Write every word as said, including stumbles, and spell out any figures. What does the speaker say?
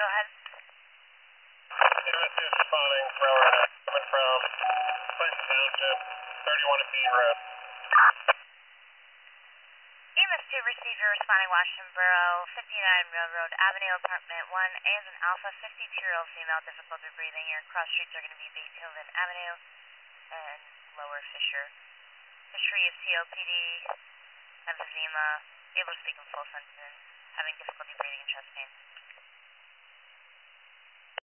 ahead. E M S two responding, Railroad X, coming from Clinton Township, thirty-one Dean Road. E M S two receiver responding Washington Borough, fifty-nine Railroad Avenue, apartment one, A as in Alpha, fifty-two-year-old female, difficulty breathing. Your cross streets are going to be Beethoven Avenue and Lower Fisher. History of C O P D, emphysema, able to speak in full sentence, having difficulty breathing and chest pain.